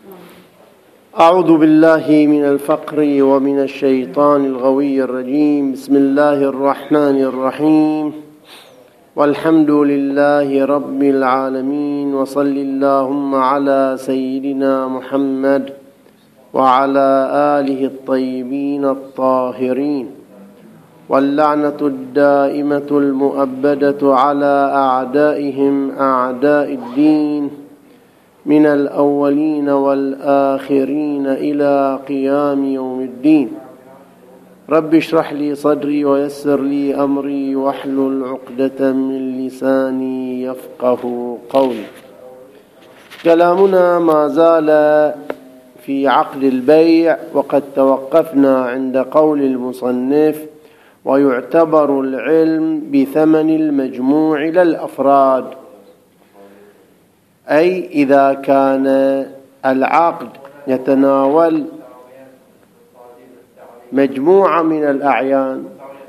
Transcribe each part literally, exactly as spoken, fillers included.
أعوذ بالله من الفقر ومن الشيطان الغوي الرجيم. بسم الله الرحمن الرحيم، والحمد لله رب العالمين، وصل اللهم على سيدنا محمد وعلى آله الطيبين الطاهرين، واللعنة الدائمة المؤبدة على أعدائهم أعداء الدين من الأولين والآخرين إلى قيام يوم الدين. رب اشرح لي صدري ويسر لي أمري واحلل عقدة من لساني يفقه قولي. كلامنا ما زال في عقد البيع، وقد توقفنا عند قول المصنف: ويعتبر العلم بثمن المجموع للأفراد، أي إذا كان العقد يتناول مجموعة من الأعيان،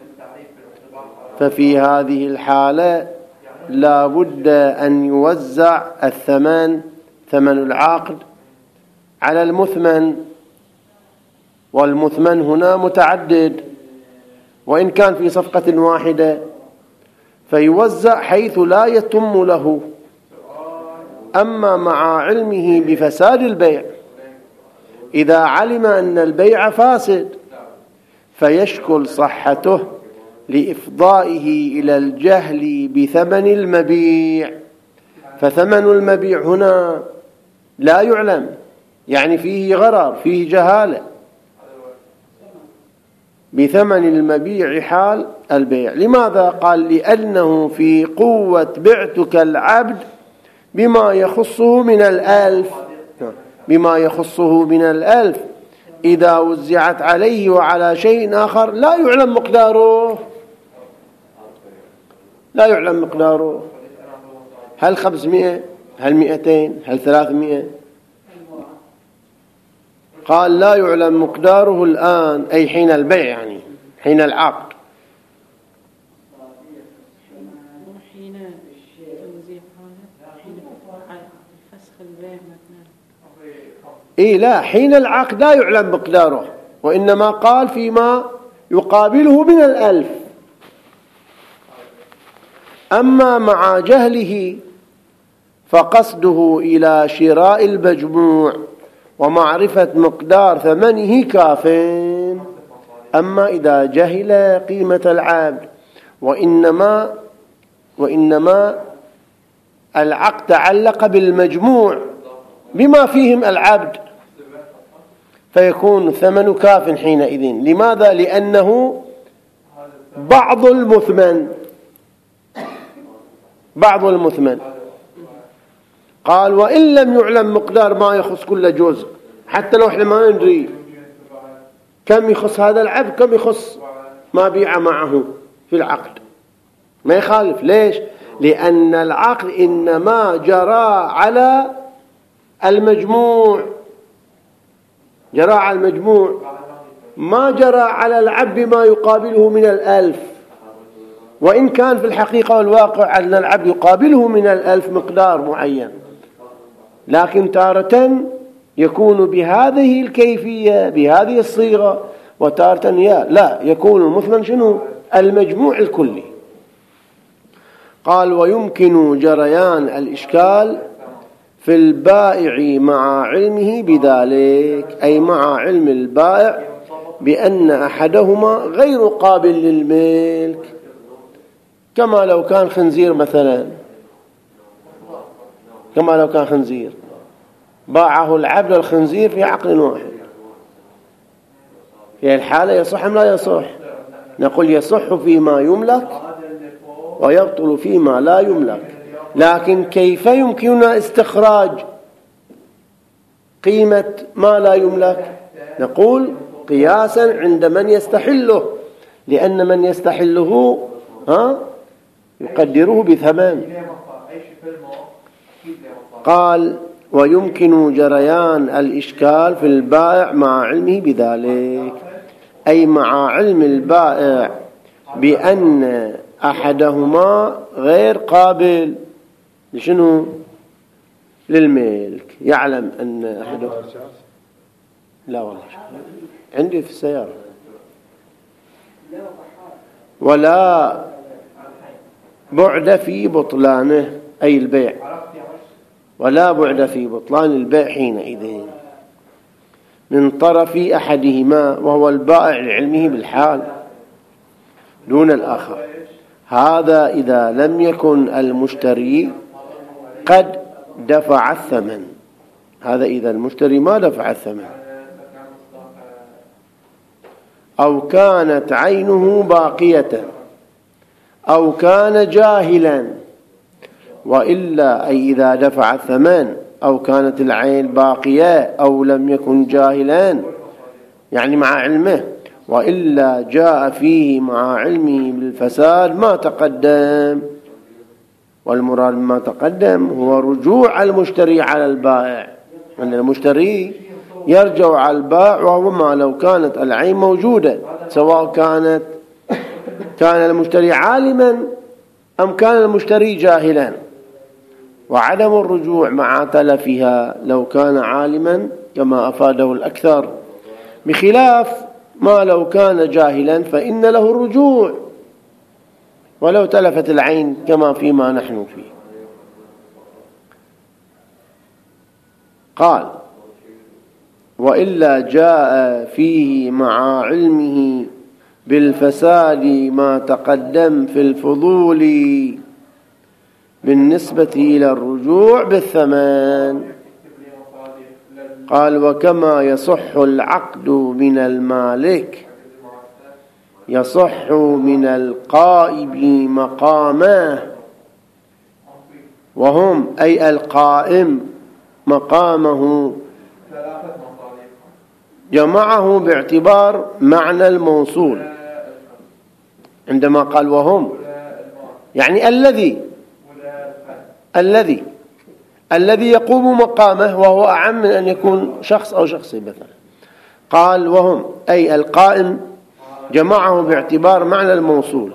ففي هذه الحالة لا بد أن يوزع الثمن ثمن العقد على المثمن، والمثمن هنا متعدد، وإن كان في صفقة واحدة فيوزع حيث لا يتم له. أما مع علمه بفساد البيع، إذا علم أن البيع فاسد فيشكل صحته لإفضائه إلى الجهل بثمن المبيع، فثمن المبيع هنا لا يعلم، يعني فيه غرر، فيه جهالة بثمن المبيع حال البيع. لماذا؟ قال: لأنه في قوة بعتك العبد بما يخصه من الألف، بما يخصه من الألف إذا وزعت عليه وعلى شيء آخر لا يعلم مقداره، لا يعلم مقداره، هل خمسمائة، هل مئتين، هل ثلاثمائة؟ قال: لا يعلم مقداره الآن، أي حين البيع، يعني حين العقد. إيه لا، حين العقد لا يعلم مقداره، وإنما قال فيما يقابله من الألف. أما مع جهله فقصده إلى شراء المجموع ومعرفة مقدار ثمنه كاف. أما إذا جهل قيمة العبد وإنما وإنما العقد تعلق بالمجموع بما فيهم العبد، فيكون الثمن كاف حينئذ. لماذا؟ لأنه بعض المثمن، بعض المثمن. قال: وإن لم يعلم مقدار ما يخص كل جزء، حتى لو احنا ما ندري كم يخص هذا العبد، كم يخص ما بيع معه في العقد، ما يخالف. ليش؟ لأن العقد إنما جرى على المجموع، جرى على المجموع، ما جرى على العبد ما يقابله من الألف. وإن كان في الحقيقة والواقع أن العبد يقابله من الألف مقدار معين، لكن تارة يكون بهذه الكيفية بهذه الصيغة، وتارة لا يكون المثمن شنو؟ المجموع الكلي. قال: ويمكن جريان الإشكال في البائع مع علمه بذلك، أي مع علم البائع بأن أحدهما غير قابل للملك، كما لو كان خنزير مثلا، كما لو كان خنزير باعه العبد الخنزير في عقد واحد، في الحالة يصح أم لا يصح؟ نقول يصح فيما يملك ويبطل فيما لا يملك. لكن كيف يمكننا استخراج قيمة ما لا يملك؟ نقول قياسا عند من يستحله، لأن من يستحله ها يقدره بثمن. قال: ويمكن جريان الإشكال في البائع مع علمه بذلك، أي مع علم البائع بأن أحدهما غير قابل لشنو؟ للملك. يعلم أن أحده لا والله عندي في السيارة. ولا بعد في بطلانه أي البيع، ولا بعد في بطلان البيع حينئذ من طرف أحدهما وهو البائع لعلمه بالحال دون الآخر. هذا إذا لم يكن المشتري قد دفع الثمن. هذا إذا المشتري ما دفع الثمن أو كانت عينه باقية أو كان جاهلا. وإلا أي إذا دفع الثمن أو كانت العين باقية أو لم يكن جاهلا يعني مع علمه، وإلا جاء فيه مع علمه بالفساد ما تقدم. والمراد ما تقدم هو رجوع المشتري على البائع، أن المشتري يرجع على البائع وهو ما لو كانت العين موجودة، سواء كانت كان المشتري عالما أم كان المشتري جاهلا. وعدم الرجوع مع تلفها لو كان عالما كما أفاده الأكثر، بخلاف ما لو كان جاهلا فإن له الرجوع ولو تلفت العين كما فيما نحن فيه. قال وإلا جاء فيه مع علمه بالفساد ما تقدم في الفضول بالنسبة إلى الرجوع بالثمن. قال وكما يصح العقد من المالك يصح من القائب مقامه، وهم أي القائم مقامه جمعه باعتبار معنى الموصول. عندما قال وهم يعني الذي الذي الذي يقوم مقامه، وهو أعم من أن يكون شخص أو شخصين مثلا. قال وهم أي القائم جمعه باعتبار معنى الموصول،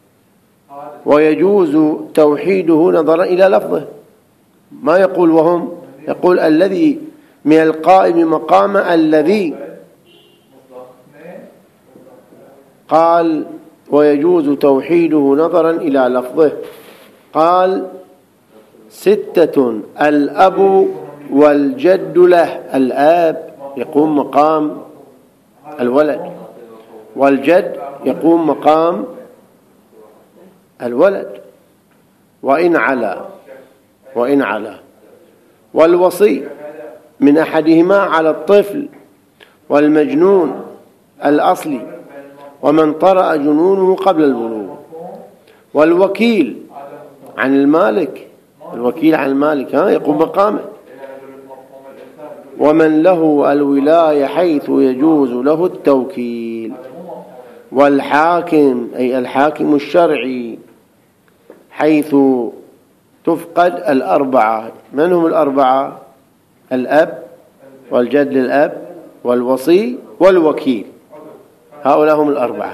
ويجوز توحيده نظرا إلى لفظه. ما يقول وهم، يقول الذي من القائم مقام الذي. قال ويجوز توحيده نظرا إلى لفظه. قال ستة الأب والجد له. الآب يقوم مقام الولد، والجد يقوم مقام الولد وإن علا وإن علا. والوصي من أحدهما على الطفل والمجنون الأصلي ومن طرأ جنونه قبل البلوغ. والوكيل عن المالك، الوكيل عن المالك ها يقوم مقامه. ومن له الولاية حيث يجوز له التوكيل. والحاكم أي الحاكم الشرعي حيث تفقد الأربعة. من هم الأربعة؟ الأب والجد للأب والوصي والوكيل، هؤلاء هم الأربعة.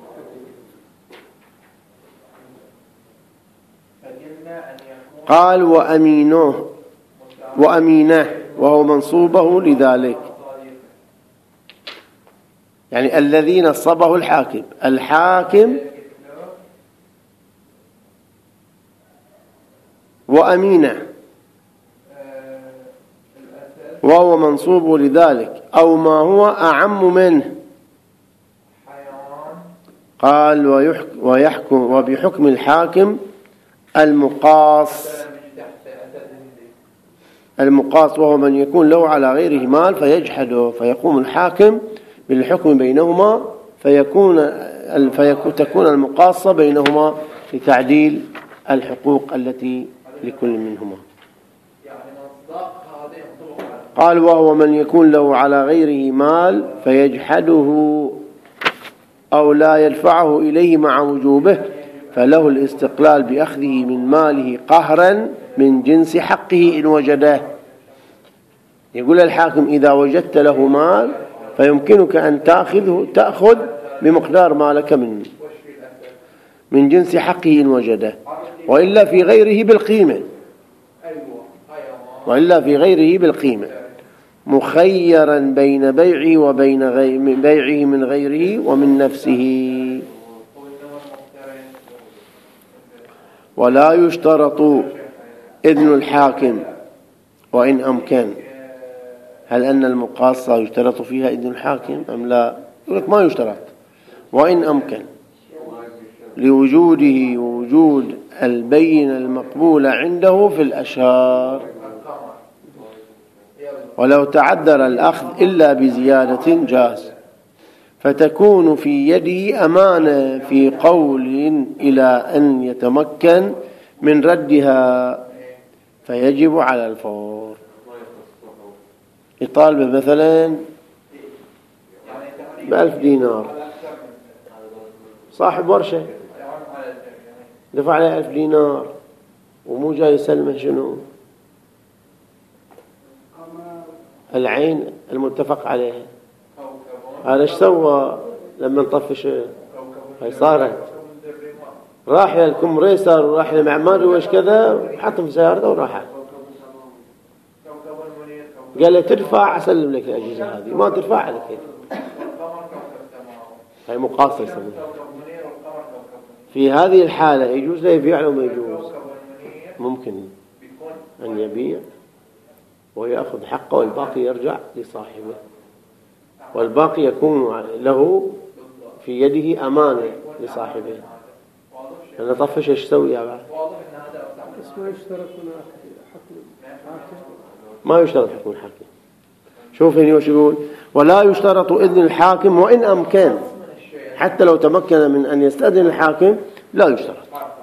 قال وأمينه وأمينه وهو منصوبه لذلك، يعني الذي نصبه الحاكم. الحاكم وأمينه وهو منصوب لذلك أو ما هو أعم منه. قال ويحكم وبحكم الحاكم المقاص. المقاص وهو من يكون له على غيره مال فيجحده، فيقوم الحاكم بالحكم بينهما فيكون فتكون المقاصة بينهما لتعديل الحقوق التي لكل منهما. قال وهو من يكون له على غيره مال فيجحده أو لا يدفعه إليه مع وجوبه، فله الاستقلال بأخذه من ماله قهرا من جنس حقه إن وجده. يقول الحاكم إذا وجدت له مال فيمكنك أن تأخذه تأخذ بمقدار مالك من من جنس حقه إن وجده، وإلا في غيره بالقيمة. وإلا في غيره بالقيمة، مخيرا بين بيعه وبين غير بيعه من غيره ومن نفسه. ولا يشترط إذن الحاكم وإن أمكن. هل أن المقاصة يشترط فيها إذن الحاكم أم لا؟ يقول لك ما يشترط وإن أمكن، لوجوده وجود البينة المقبولة عنده في الأشهار. ولو تعذر الأخذ إلا بزيادة جاز، فتكون في يده أمانة في قول إلى أن يتمكن من ردها، فيجب على الفور. يطالب مثلا بألف دينار، صاحب ورشة دفع عليه ألف دينار ومو جاي يسلمه شنو؟ العين المتفق عليها. هذا ايش سوى لما انطفش؟ هاي صارت راح للكمبريسر وراح للمعمار وإيش كذا، حطهم في سيارته وراح. قال له تدفع أسلم لك الأجهزة هذه، ما تدفع على كذا. هاي مقاصة يسمونها. في هذه الحالة يجوز له يبيع أو ما يجوز؟ ممكن أن يبيع ويأخذ حقه والباقي يرجع لصاحبه، والباقي يكون له في يده أمانة لصاحبه. أنا طفش ايش سوي يا بعد؟ ما يشترط حكم ما يشترط حكم الحاكم. شوف هنا وش يقول: ولا يشترط إذن الحاكم وإن أمكن. حتى لو تمكن من أن يستأذن الحاكم لا يشترط.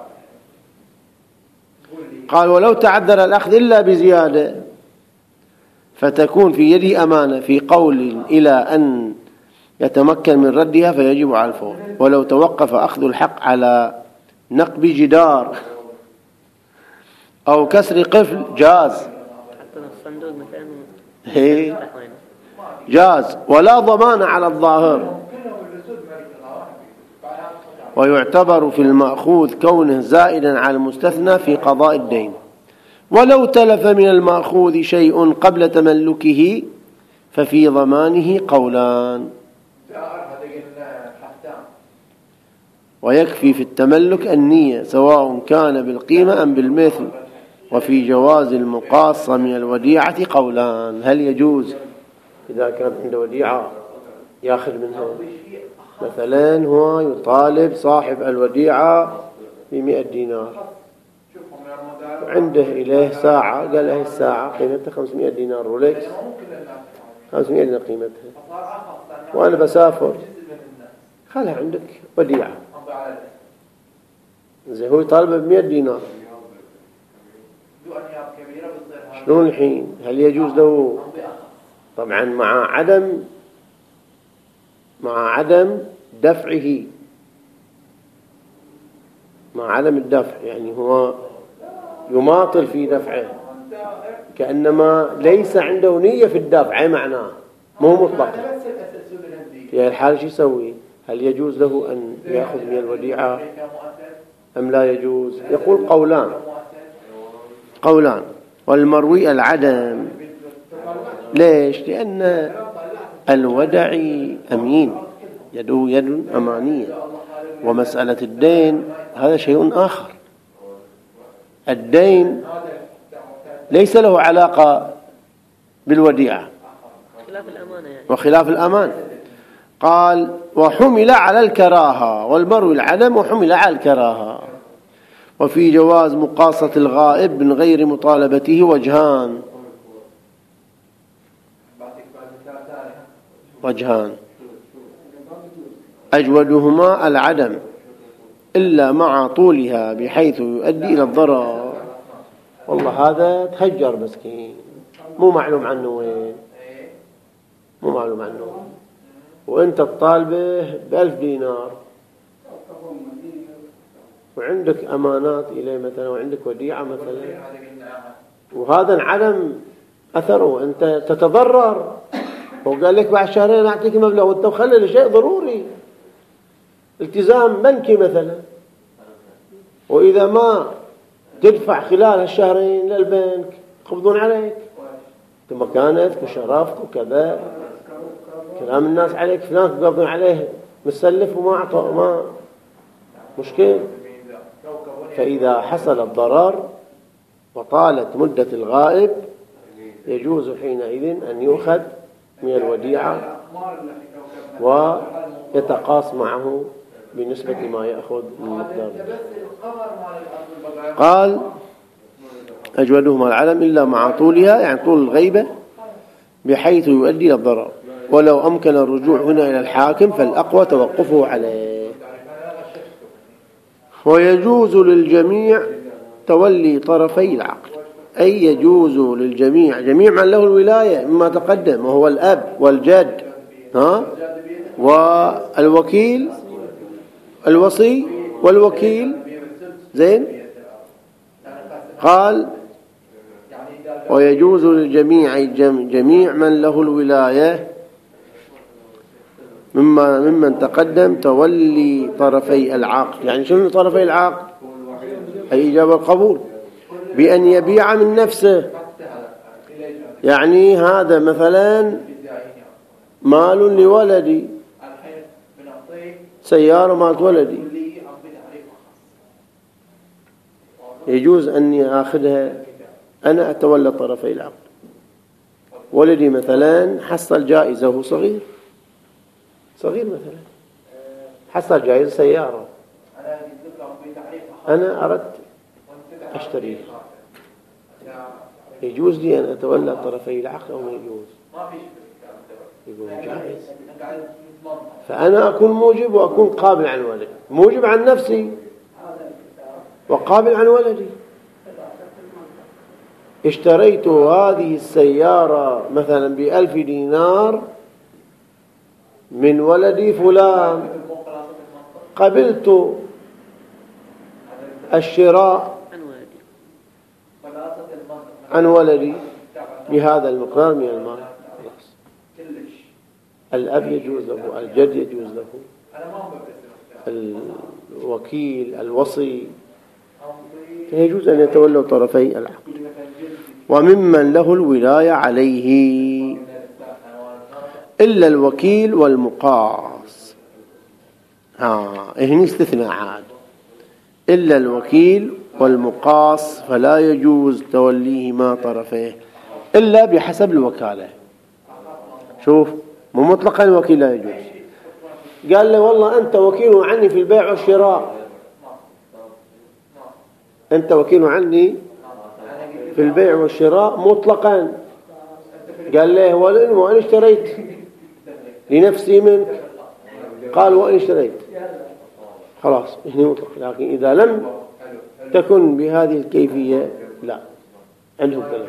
قال: ولو تعذر الأخذ إلا بزيادة، فتكون في يده أمانة في قول إلى أن يتمكن من ردها، فيجب على الفور. ولو توقف أخذ الحق على نقب جدار أو كسر قفل جاز، جاز ولا ضمان على الظاهر. ويعتبر في المأخوذ كونه زائدا على المستثنى في قضاء الدين. ولو تلف من المأخوذ شيء قبل تملكه ففي ضمانه قولان. ويكفي في التملك النية سواء كان بالقيمة أم بالمثل. وفي جواز المقاصة من الوديعة قولان: هل يجوز إذا كان عنده وديعة يأخذ منها؟ مثلا هو يطالب صاحب الوديعة بمئة دينار، وعنده إليه ساعة، قال له الساعة قيمتها خمسمائة دينار رولكس، خمسمائة دينار قيمتها، وأنا بسافر، خلها عندك وديعة. زي هو يطالب بمئة دينار، شلون الحين؟ هل يجوز له؟ طبعا مع عدم مع عدم دفعه، مع عدم الدفع، يعني هو يماطل في دفعه كأنما ليس عنده نية في الدفع، معناه مو مطلق. في الحال شو يسوي؟ هل يجوز له أن يأخذ من الوديعة أم لا يجوز؟ يقول قولان قولان والمروي العدم. ليش؟ لأن الودعي أمين، يده يد أمانية، ومسألة الدين هذا شيء آخر. الدين ليس له علاقة بالوديعة، وخلاف الأمان. قال: وحمل على الكراهة، والمروي العدم وحمل على الكراهة. وفي جواز مقاصة الغائب من غير مطالبته وجهان وجهان أجودهما العدم إلا مع طولها بحيث يؤدي إلى الضرر. والله هذا تهجر مسكين، مو معلوم عنه وين، مو معلوم عنه، وانت تطالبه بألف دينار وعندك أمانات إليه مثلا، وعندك وديعة مثلا، وهذا انعدم أثره وأنت تتضرر. وقال لك بعد شهرين أعطيك مبلغ وأنت مخلي شيء ضروري، التزام بنكي مثلا، وإذا ما تدفع خلال الشهرين للبنك يقبضون عليك، أنت مكانتك وشرفك وكذا، كلام الناس عليك فلان يقبضون عليه مسلف وما أعطى ما مشكل. فإذا حصل الضرر وطالت مدة الغائب يجوز حينئذ أن يؤخذ من الوديعة ويتقاص معه بنسبة ما يأخذ من مقدار. قال أجودهما العلم إلا مع طولها، يعني طول الغيبة بحيث يؤدي إلى الضرر، ولو أمكن الرجوع هنا إلى الحاكم فالأقوى توقفه عليه. ويجوز للجميع تولي طرفي العقد، أي يجوز للجميع، جميع من له الولاية مما تقدم وهو الأب والجد ها والوكيل الوصي والوكيل زين. قال ويجوز للجميع جميع من له الولاية مما ممن تقدم تولي طرفي العقد. يعني شنو طرفي العقد؟ أي إجابة القبول، بأن يبيع من نفسه. يعني هذا مثلا مال لولدي، سيارة مالت ولدي، يجوز أني أخذها أنا أتولى طرفي العقد. ولدي مثلا حصل جائزة وهو صغير صغير مثلا حصل جائزة سيارة، أنا أردت أشتريها، يجوز لي أن أتولى طرفي العقد أو ما يجوز؟ يقول جائز. فأنا أكون موجب وأكون قابل عن ولدي، موجب عن نفسي وقابل عن ولدي. اشتريت هذه السيارة مثلا بألف دينار من ولدي فلان، قبلت الشراء عن ولدي بهذا المقدار من المال. الأب يجوز له، الجد يجوز له، الوكيل الوصي يجوز أن يتولوا طرفي العقد. وممن له الولاية عليه إلا الوكيل والمقاص. ها هنا استثناء عاد، إلا الوكيل والمقاص فلا يجوز توليهما طرفيه إلا بحسب الوكالة. شوف مو مطلقا الوكيل لا يجوز. قال له والله أنت وكيل عني في البيع والشراء، أنت وكيل عني في البيع والشراء مطلقا. قال له والعلم وأنا اشتريت لنفسي منك، قال وأنا اشتريت خلاص هنا مطلق. لكن إذا لم تكن بهذه الكيفية لا، عندهم كلام.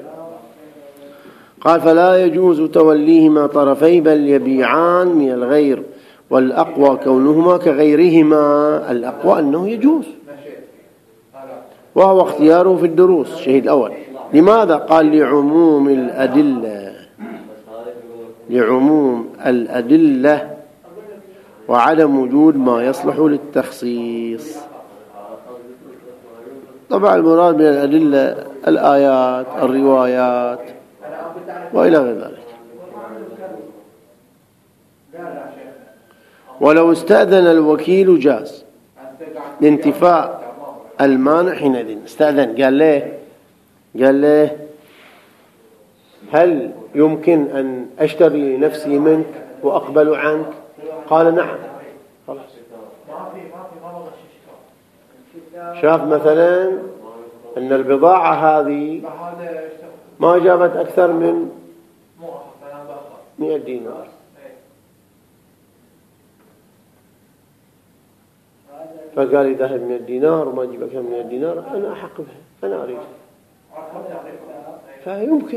قال فلا يجوز توليهما طرفي بل يبيعان من الغير، والأقوى كونهما كغيرهما. الأقوى أنه يجوز، وهو اختياره في الدروس الشهيد الأول. لماذا؟ قال لعموم الأدلة، لعموم الأدلة وعدم وجود ما يصلح للتخصيص. طبعا المراد من الأدلة الآيات الروايات وإلى غير ذلك. ولو استأذن الوكيل جاز لانتفاء المانع حينئذ. استأذن قال له قال له هل يمكن أن أشتري نفسي منك وأقبل عنك؟ قال نعم. خلاص. شاف مثلا أن البضاعة هذه ما جابت أكثر من مئة دينار، فقال إذا هي مئة دينار وما أجيب أكثر من مئة دينار أنا أحق بها، أنا أريد. فيمكن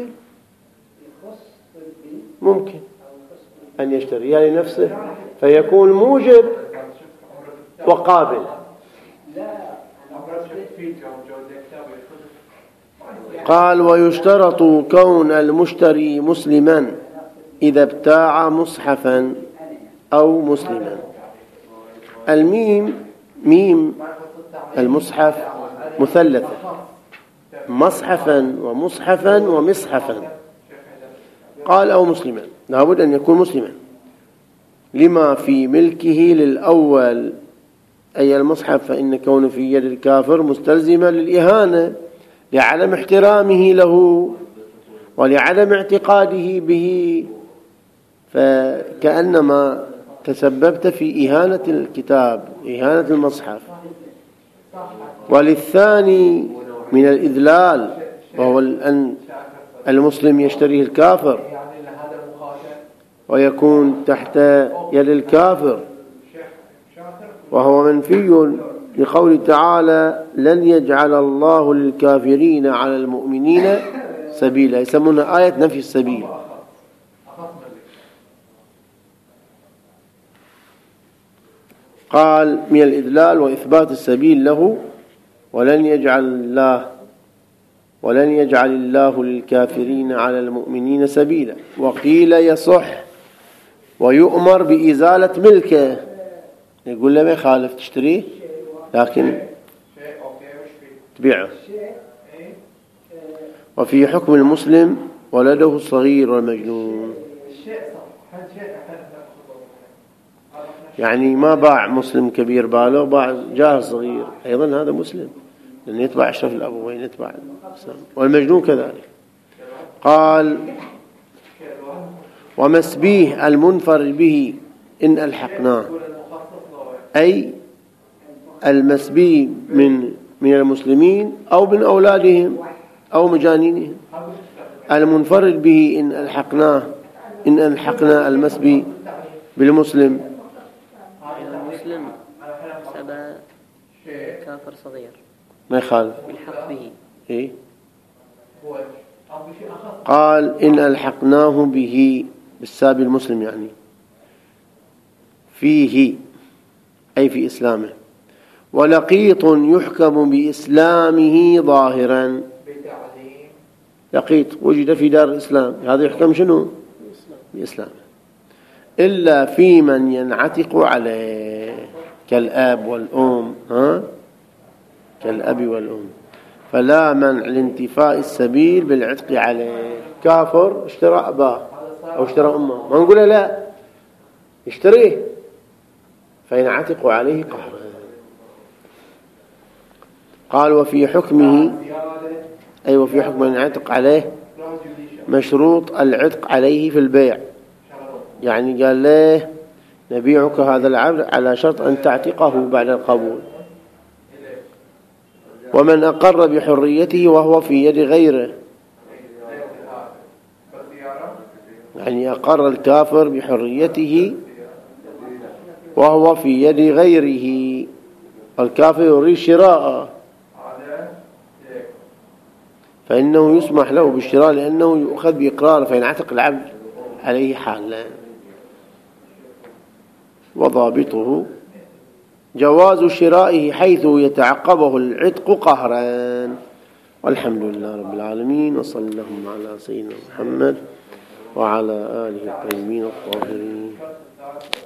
ممكن أن يشتريها لنفسه فيكون موجب وقابل. قال ويشترط كون المشتري مسلما إذا ابتاع مصحفا أو مسلما. الميم ميم المصحف مثلثة مصحفا ومصحفا ومصحفا. قال أو مسلما، لابد أن يكون مسلما لما في ملكه للأول أي المصحف، فإن كونه في يد الكافر مستلزما للإهانة لعدم احترامه له ولعدم اعتقاده به، فكأنما تسببت في إهانة الكتاب، إهانة المصحف. وللثاني من الإذلال، وهو أن المسلم يشتريه الكافر ويكون تحت يد الكافر، وهو منفي لقول تعالى لن يجعل الله للكافرين على المؤمنين سبيلا، يسمونها آية نفي السبيل. قال من الإذلال وإثبات السبيل له، ولن يجعل الله ولن يجعل الله للكافرين على المؤمنين سبيلا. وقيل يصح ويؤمر بإزالة ملكه، يقول له ما يخالف تشتريه لكن تبيعه. وفي حكم المسلم ولده الصغير والمجنون، يعني ما باع مسلم كبير باله، باع جاهل صغير، أيضا هذا مسلم لأن يتبع أشرف الأبوين، يتبع الإسلام. والمجنون كذلك. قال ومسبيه المنفرد به إن ألحقناه، أي المسبي من من المسلمين أو من أولادهم أو مجانينهم. المنفرد به إن ألحقناه، إن ألحقنا المسبي بالمسلم. المسلم سبى كافر صغير ما يخالف بالحق به. إيه؟ قال إن ألحقناه به بالسابي المسلم، يعني فيه أي في إسلامه. ولقيط يحكم بإسلامه ظاهرا، لقيط وجد في دار الإسلام، هذا يحكم شنو؟ بإسلامه، إلا في من ينعتق عليه كالآب والأم، ها؟ كالأب والأم، فلا منع لانتفاء السبيل بالعتق عليه. كافر اشترى أباه أو اشترى أمه، ما نقول لا اشتريه، فينعتق عليه قهرا. قال وفي حكمه، أي وفي حكم من ينعتق عليه مشروط العتق عليه في البيع، يعني قال له نبيعك هذا العبد على شرط أن تعتقه بعد القبول. ومن أقر بحريته وهو في يد غيره، يعني أقر الكافر بحريته وهو في يد غيره، والكافر يريد شراءه، فإنه يسمح له بالشراء لأنه يؤخذ بإقراره، فينعتق العبد عليه حالا. وضابطه جواز شرائه حيث يتعقبه العتق قهرا. والحمد لله رب العالمين، وصلى اللهم على سيدنا محمد وعلى آله الطيبين الطاهرين.